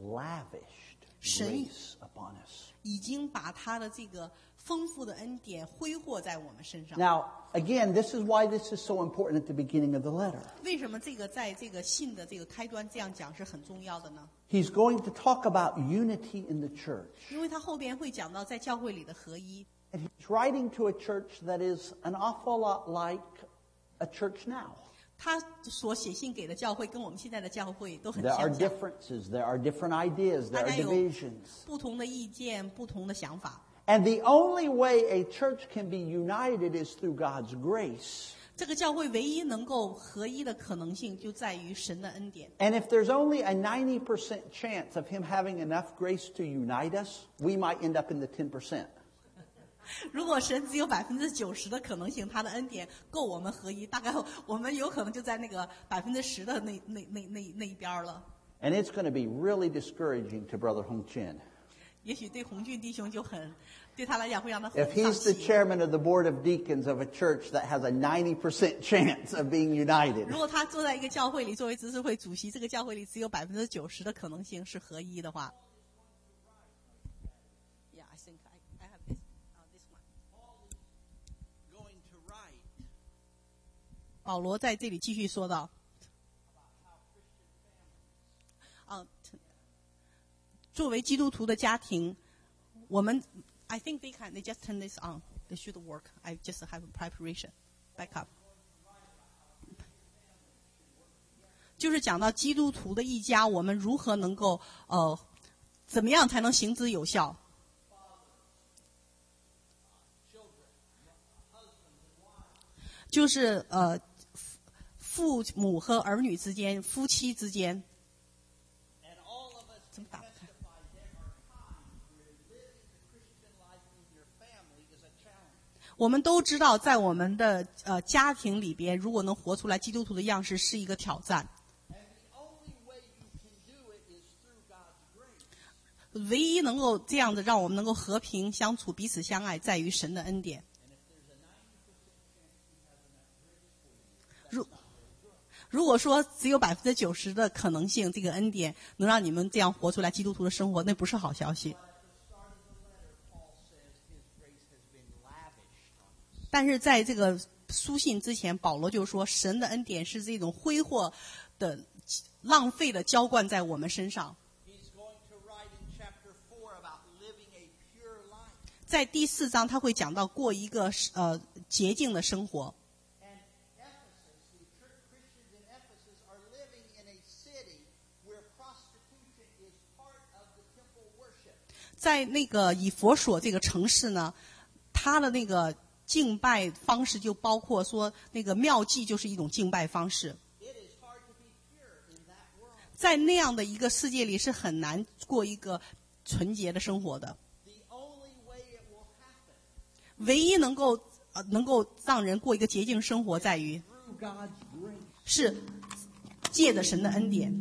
lavished 神 grace upon us. 已经把他的这个丰富的恩典挥霍在我们身上。 Now, again, this is why this is so important at the beginning of the letter. 为什么这个在这个信的这个开端这样讲是很重要的呢？ He's going to talk about unity in the church. 因为他后边会讲到在教会里的合一。 And he's writing to a church that is an awful lot like a church now. 他所写信给的教会跟我们现在的教会都很 There are 相像， differences, there are different ideas, there 大 are 家有 divisions. 不同的意见、不同的想法。 And the only way a church can be united is through God's grace. 这个教会唯一能够合一的可能性就在于神的恩典。 And if there's only a ninety percent chance of him having enough grace to unite us, we might end up in the ten percent. 如果神只有百分之九十的可能性，他的恩典够我们合一，大概我们有可能就在那个百分之十的那那那那那一边了。 And it's going to be really discouraging to Brother Hong Chen. 也许对洪俊弟兄就很对他来讲会让他很 If 丧 he's the 气。 chairman of the board of deacons of a church that has a ninety percent chance of being united. 如果他坐在一个教会里作为执事会主席，这个教会里只有百分之九十的可能性是合一的话。Yeah, I think I I have this uh, this one. Going to write 保罗在这里继续说道，啊，作为基督徒的家庭，我们 I think they can they just turn this on. They should work. I just have preparation. Back up. 就是讲到基督徒的一家，我们如何能够呃，怎么样才能行之有效？就是呃，父母和儿女之间，夫妻之间。怎么打不开？我们都知道，在我们的呃家庭里边，如果能活出来基督徒的样式，是一个挑战。唯一能够这样的让我们能够和平相处、彼此相爱，在于神的恩典。如如果说只有百分之九十的可能性，这个恩典能让你们这样活出来基督徒的生活，那不是好消息。但是在这个书信之前，保罗就说，神的恩典是这种挥霍的、浪费的浇灌在我们身上。在第四章，他会讲到过一个呃洁净的生活。在那个以弗所这个城市呢，他的那个敬拜方式就包括说，那个庙祭就是一种敬拜方式。在那样的一个世界里，是很难过一个纯洁的生活的。唯一能够呃能够让人过一个洁净生活，在于是借着神的恩典。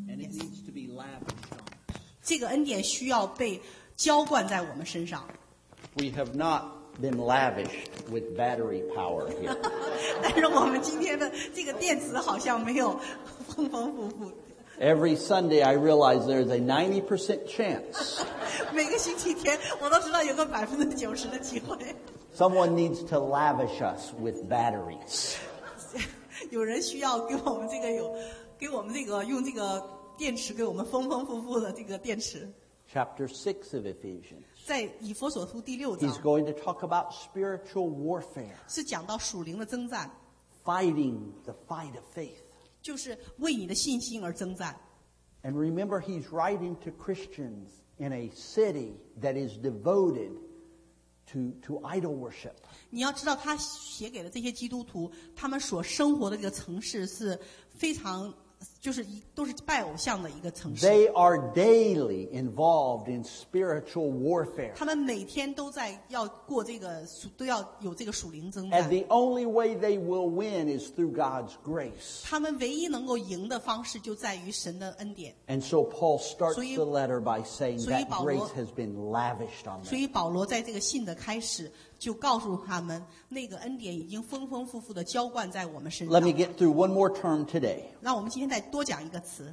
这个恩典需要被浇灌在我们身上。 We have not been lavished with battery power here. 但是我们今天的这个电池好像没有丰丰富富。 Every Sunday I realize there's a ninety percent chance. 每个星期天我都知道有个百分之九十的机会。 Someone needs to lavish us with batteries. 有人需要给我们这个有，给我们这个用这个电池给我们丰丰富富的这个电池。 Chapter six of Ephesians. 在以弗所书第六章 He's going to talk about spiritual warfare, 是讲到属灵的征战， fighting the fight of faith. 就是为你的信心而征战。 And remember, he's writing to Christians in a city that is devoted to, to idol worship. 你要知道，他写给了这些基督徒，他们所生活的这个城市是非常，就是一都是拜偶像的一个城市。 They are daily involved in spiritual warfare. 他们每天都在要过这个属，都要有这个属灵征 And 战。 the only way they will win is through God's grace. 他们唯一能够赢的方式就在于神的恩典。 And so Paul starts 所以- the letter by saying 所以 that 保罗- grace has been lavished on 所 them. 以保罗在这个信的开始就告诉他们，那个恩典已经丰丰富富的浇灌在我们身 Let me 上。 get through one more term today. 让我们今天再多讲一个词。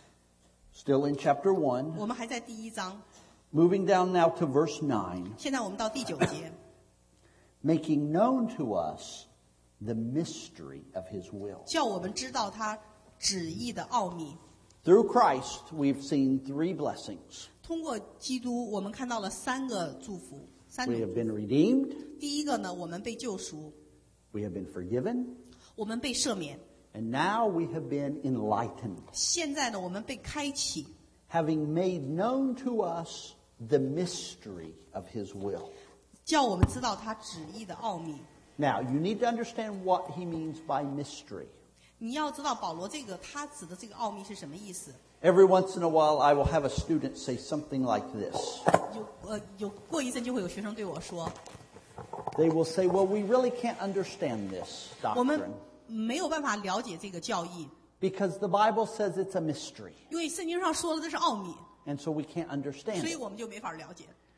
Still in chapter one. 我们还在第一章， Moving down now to verse nine. 现在我们到第九节。 Making known to us the mystery of his will. 叫我们知道他旨意的奥秘。 Through Christ, we've seen three blessings. 通过基督，我们看到了三个祝福，三 We 种 have 祝 been 福。 redeemed, 第一个呢，我们被救赎， we have been forgiven, 我们被赦免。 and now we have been enlightened, 现在呢，我们被开启， having made known to us the mystery of his will. 叫我们知道他旨意的奥秘。 Now, you need to understand what he means by mystery. 你要知道保罗这个他指的这个奥秘是什么意思？ Every once in a while, I will have a student say something like this. 有呃有过一阵就会有学生对我说， They will say, well, we really can't understand this 我们 doctrine 没有办法了解这个教义， because the Bible says it's a mystery, 因为圣经上说的这是奥秘， and so we can't 所以 understand it. 我们就没法了解。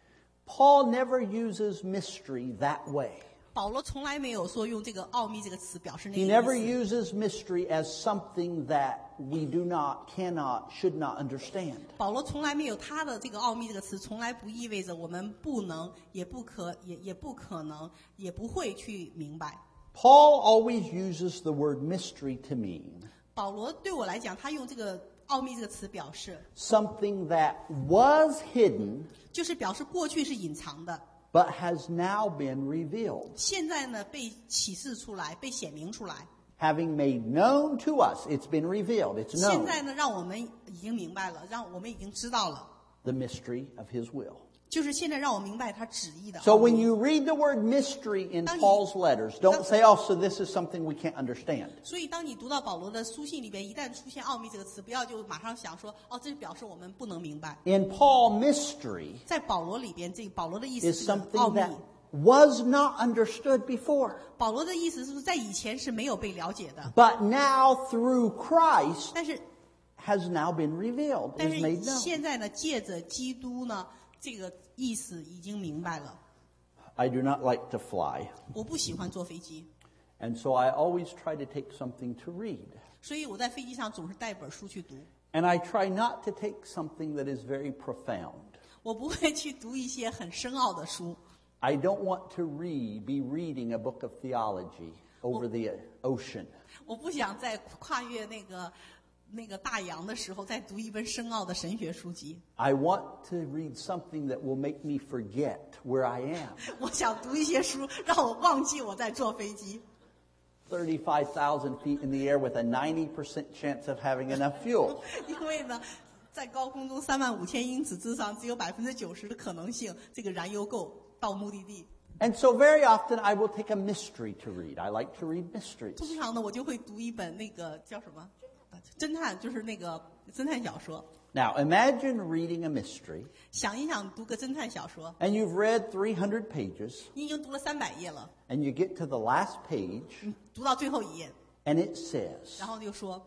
Paul never uses mystery that way. 保罗从来没有说用这个奥秘这个词表示那 He 个 never 意思。 uses mystery as something that we do not, cannot, should not understand. 保罗从来没有他的这个奥秘这个词，从来不意味着我们不能，也不可，也也不可能，也不会去明白。 Paul always uses the word mystery to mean 保罗对我来讲，他用这个奥秘这个词表示， something that was hidden 就是表示过去是隐藏的， but has now been revealed. 现在呢被启示出来，被显明出来。 Having made known to us, it's been revealed, it's 现 known, 在呢，让我们已经明白了，让我们已经知道了， the mystery of his will. 就是现在让我明白他旨意的 So 奥秘。 when you read the word mystery in 当你- Paul's letters, don't say, oh, so this is something we can't understand. 所以，当你读到保罗的书信里边，一旦出现“奥秘”这个词，不要就马上想说，哦，这表示我们不能明白。 In Paul, mystery 在保罗里边，这个保罗的意思 is 是奥 something 秘。 that was not understood before. 保罗的意思是说，在以前是没有被了解的， But now through Christ 但是 has now been revealed, 但 is 是 made known. 现在呢，借着基督呢，这个意思已经明白了。 I do not like to fly, 我不喜欢坐飞机， and so I always try to take something to read. 所以我在飞机上总是带本书去读。 And I try not to take something that is very profound. 我不会去读一些很深奥的书。 I don't want to read, be reading a book of theology over the ocean. 我不想在跨越那个那个大洋的时候再读一本深奥的神学书籍。 I want to read something that will make me forget where I am. 我想读一些书，让我忘记我在坐飞机。 thirty-five thousand feet in the air with a ninety percent chance of having enough fuel. 因为呢，在高空中三万五千英尺之上，只有百分之九十的可能性，这个燃油够到目的地。 And so very often I will take a mystery to read. I like to read mysteries. 通常呢，我就会读一本那个叫什么侦探，就是那个侦探小说。 Now imagine reading a mystery 想一想，读个侦探小说， and you've read three hundred pages 你已经读了三百页了， and you get to the last page 读到最后一页， and it says, 然后就说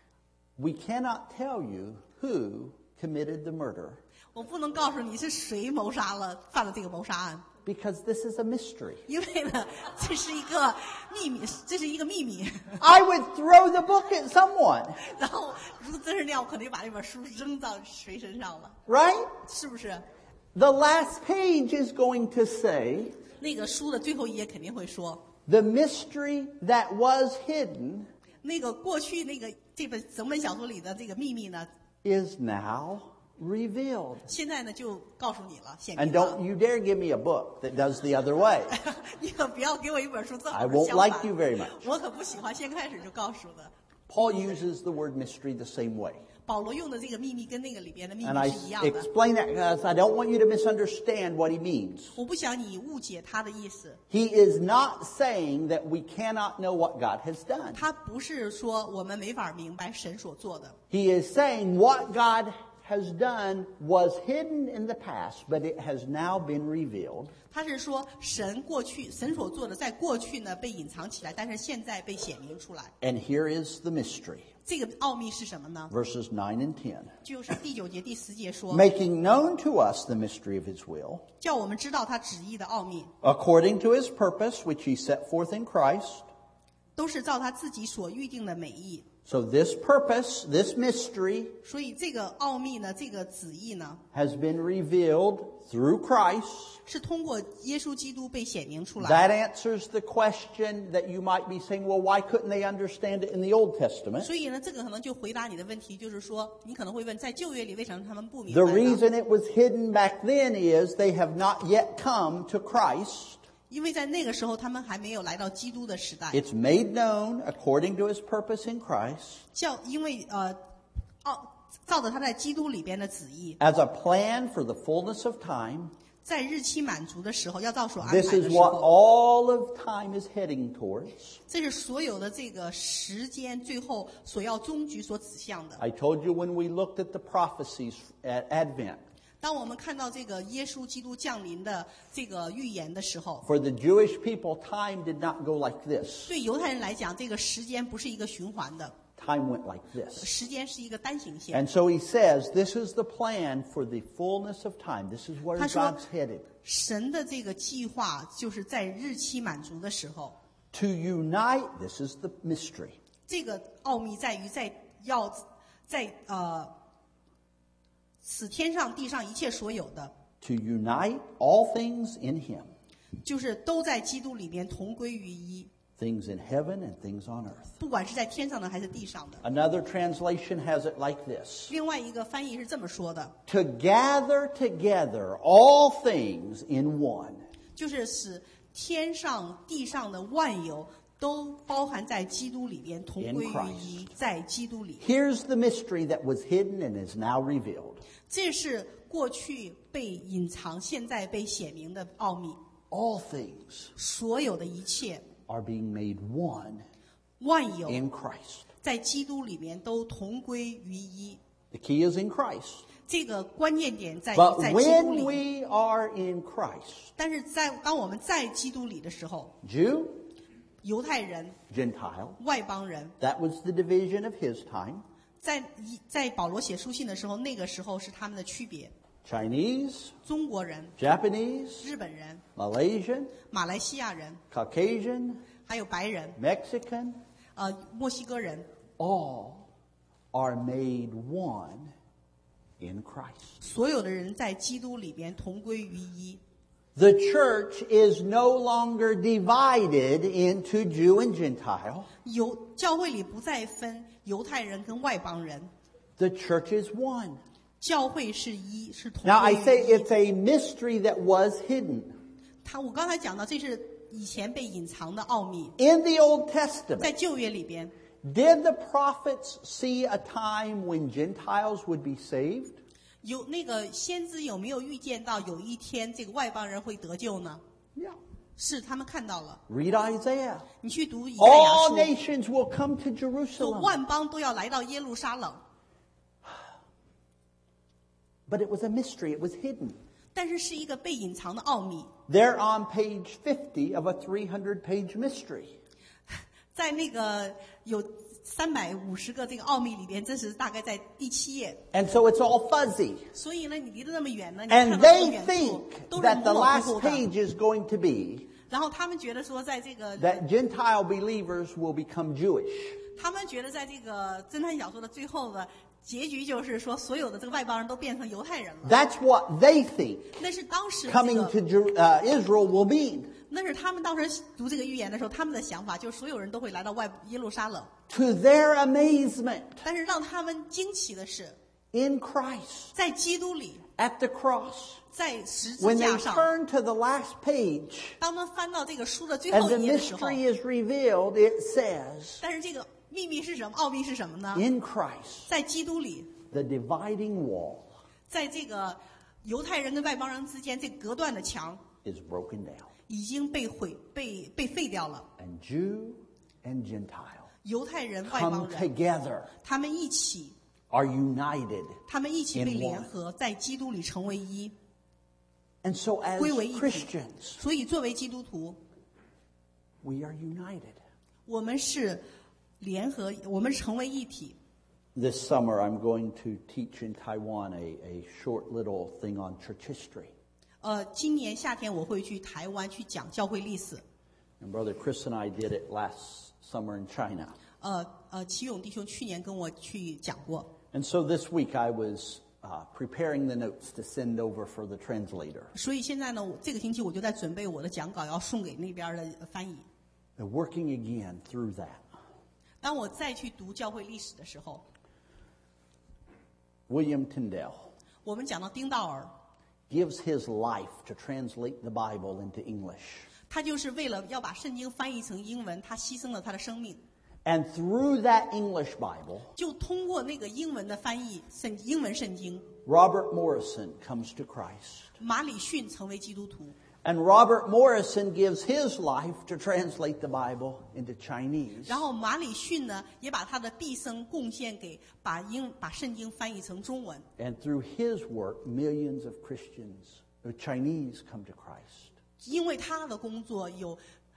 we cannot tell you who committed the murder 我不能告诉你是谁谋杀了，犯了这个谋杀案。 because this is a mystery. 因为呢，这是一个秘密，这是一个秘密。 I would throw the book at someone, 然后，如果真是那样，我肯定把这本书扔到谁身上了， right? 是不是？ The last page is going to say, 那个书的最后一页肯定会说， the mystery that was hidden 那个过去那个这本整本小说里的这个秘密呢， is now revealed. 现在呢就告诉你了，显 And 明 don't 了。 you dare give me a book that does the other way. 你可不要给我一本书正好 I 是 won't 相 like 反 you very much. 我可不喜欢先开始就告诉的。 Paul uses the word mystery the same way. 保罗用的这个秘密跟那个里边的秘 And I 密是一样的。 explain that because I don't want you to misunderstand what he means. 我不想你误解他的意思。 He is not saying that we cannot know what God has done. 他不是说我们没法明白神所做的， He is saying what God has done was hidden in the past, but it has now been revealed. 他是说神过去神所做的在过去呢被隐藏起来，但是现在被显明出来。 And here is the mystery. 这个奥秘是什么呢？ Verses nine and ten. 就是第九节第十节说， Making known to us the mystery of his will, 叫我们知道他旨意的奥秘， according to his purpose, which he set forth in Christ. 都是照他自己所预定的美意。 So this purpose, this mystery, 所以这个奥秘呢，这个旨意呢， has been revealed through Christ. 是通过耶稣基督被显明出来。 That answers the question that you might be saying, well, why couldn't they understand it in the Old Testament? 所以呢，这个可能就回答你的问题，就是说，你可能会问，在旧约里为什么他们不明 The 白呢？ reason it was hidden back then is they have not yet come to Christ. 因为在那个时候，他们还没有来到基督的时代。 It's made known according to his purpose in Christ 叫因为呃，奥照着他在基督里边的旨意， as a plan for the fullness of time. 在日期满足的时候，要照所安 This 排 is 的时 what 候， all of time is heading towards. 这是所有的这个时间最后所要终局所指向的。 I told you when we looked at the prophecies at Advent. 当我们看到这个耶稣基督降临的这个预言的时候， For the Jewish people, time did not go like this. 对犹太人来讲，这个时间不是一个循环的， time went like this. 时间是一个单行线。 And so he says, this is the plan for the fullness of time. This is where 他说 God's headed. 神的这个计划就是在日期满足的时候， To unite, this is the mystery. 这个奥秘在于在要在呃使天上地上一切所有的， To unite all things in him. 就是都在基督里面同归于一， Things in heaven and things on earth. 不管是在天上的还是地上的。 Another translation has it like this. 另外一个翻译是这么说的， To gather together all things in one. 就是使天上地上的万有都包含在基督里边，同归于一，在基督里。 Here's the mystery that was hidden and is now revealed. 这是过去被隐藏，现在被显明的奥秘。 All things 所有的一切 are being made one 万有 in Christ. 在基督里面都同归于一。 The key is in Christ. 这个关键点在于 But 在基督 when 里。 we are in Christ, 但是在当我们在基督里的时候， Jew, 犹太人、 Gentile, 外邦人， that was the division of his time. 在一在保罗写书信的时候，那个时候是他们的区别。 Chinese, 中国人、 Japanese, 日本人、 Malaysian, 马来西亚人， Caucasian, 还有白人、 Mexican, 呃墨西哥人， all are made one in Christ. 所有的人在基督里边同归于一。 The church is no longer divided into Jew and Gentile. 犹教会里不再分犹太人跟外邦人， The church is one. 教会是一，是同 Now, I 归 say 于一。 it's a mystery that was hidden. 他我刚才讲到，这是以前被隐藏的奥秘， In the Old 在 Testament, 旧约里边， did the prophets see a time when Gentiles would be saved? 有那个先知有没有预见到有一天这个外邦人会得救呢？ Yeah. 是他们看到了。 Read Isaiah. 你去读以赛亚 All 书， nations will come to 说 Jerusalem. 万邦都要来到耶路撒冷， But it was a mystery. It was hidden. 但是是一个被隐藏的奥秘。 They're on page fifty of a three hundred page mystery. 在那个有三百五十个这个奥秘里边，这是大概在第七页。 And so it's all fuzzy. 所以呢，你离得那么远呢，你 And 看到那 they 么远处 think 都是 that the 模模 last 糊糊的。 page is going to be 然后他们觉得说，在这个 that Gentile believers will become Jewish. 他们觉得在这个侦探小说的最后的结局就是说，所有的这个外邦人都变成犹太人了。 That's what they think 那是当时这 coming 个 to Jer- uh, Israel will mean. 那是他们当时读这个预言的时候，他们的想法就是所有人都会来到外耶路撒冷。 To their amazement, 但是让他们惊奇的是， in Christ, 在基督里， at the cross, 在十字 when they 架上， turn to the last page 当他们翻到这个书的最 and 后 the 一页的时候， mystery is revealed, it says, 但是这个秘密是什么？奥秘是什么呢？ in Christ, 在基督里， the dividing wall 在这个犹太人跟外邦人之间这隔断的墙 is broken down. 已经被毁、被被废掉了。 And Jew and Gentile 犹太人、外 come 邦人， together, 他们一起， are united. 他们一起被 in one 联合，在基督里成为一， And so as 归为一体。 Christians, 所以，作为基督徒， we are united. 我们是联合，我们成为一体。 This summer, I'm going to teach in Taiwan a, a short little thing on church history. 呃，今年夏天我会去台湾去讲教会历史。 And Brother Chris and I did it last summer in China. 呃呃，齐勇弟兄去年跟我去讲过。 And so this week I was uh, preparing the notes to send over for the translator. 所以现在呢，我这个星期我就在准备我的讲稿，要送给那边的翻译。 And working again through that. 当我再去读教会历史的时候， William Tyndale 我们讲到丁道尔， gives his life to translate the Bible into English. 他就是为了要把圣经翻译成英文，他牺牲了他的生命。 And through that English Bible, 就通过那个英文的翻译圣英文圣经， Robert Morrison comes to Christ. 马里逊成为基督徒。 And Robert Morrison gives his life to translate the Bible into Chinese. 然后马里逊呢，也把他的毕生贡献给把英把圣经翻译成中文。 And through his work, millions of Christians, or Chinese, come to Christ. 因为他的工作有，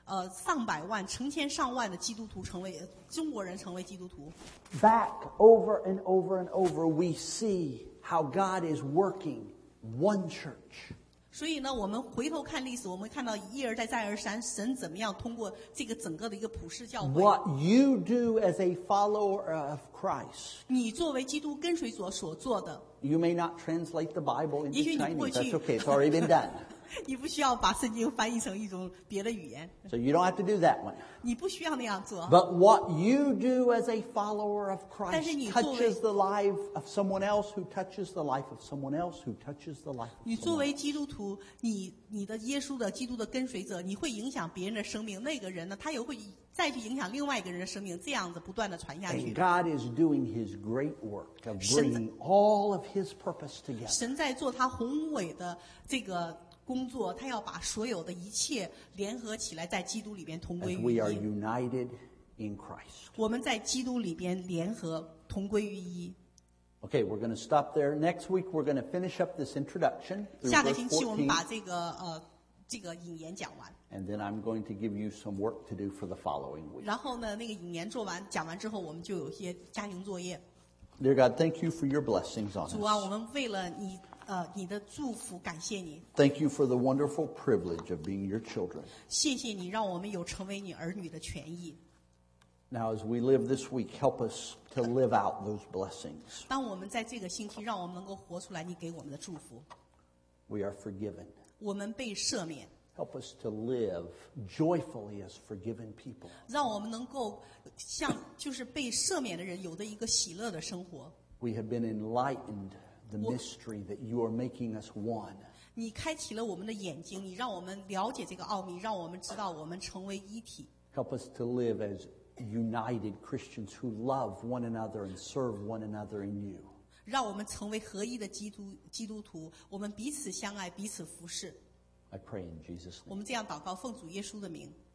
呃上百万、成千上万的基督徒成为中国人成为基督徒。 Back over and over and over, we see how God is working one church. 所以呢，我们回头看历史，我们看到一而再再而三，神怎么样通过这个整个的一个普世教会。 What you do as a follower of Christ. 你作为基督跟随者所做的。 You may not translate the Bible into 也许你不会 Chinese. 去 That's okay. It's already been done. 你不需要把圣经翻译成一种别的语言， So you don't have to do that one. 你不需要那样做。 But what you do as a follower of 但是 Christ 你作为 touches the life of someone else who touches the life of someone else who touches the life 你 of 作 someone 为 else. 基督徒，你你的耶稣的基督的跟随者，你会影响别人的生命，那个人呢，他也会再去影响另外一个人的生命，这样子不断的传下 And 去。 God is doing His great work of bringing all of His purpose together. 神在做他宏伟的这个工作，他要把所有的一切联合起来，在基督里边同归 As 于 we are 一。 united in Christ. 我们在基督里边联合同归于一。 Okay, we're going to stop there. Next week, we're going to finish up this introduction through 下个 verse 星期我们 fourteen, 把这个呃这个引言讲完， and then I'm going to give you some work to do for the following week. 然后呢，那个引言做完讲完之后，我们就有一些家庭作业。 Dear God, thank you for your blessings on 主啊，我 us. 们为了你呃你的祝福，感谢你， Thank you for the wonderful privilege of being your children. 谢谢你让我们有成为你儿女的权益。 Now, as we live this week, help us to live out those blessings. 当我们在这个星期，让我们能够活出来你给我们的祝福， We are forgiven. 我们被赦免， Help us to live joyfully as forgiven people. 让我们能够像就是被赦免的人有的一个喜乐的生活。 We have been enlightened the mystery that you are making us one. 你开启了我们的眼睛，你让我们了解这个奥秘，让我们知道我们成为一体。 Help us to live as united Christians who love one another and serve one another in you. 让我们成为合一的基督基督徒，我们彼此相爱，彼此服侍。 I pray in Jesus' 我 name. 们这样祷告，奉主耶稣的名。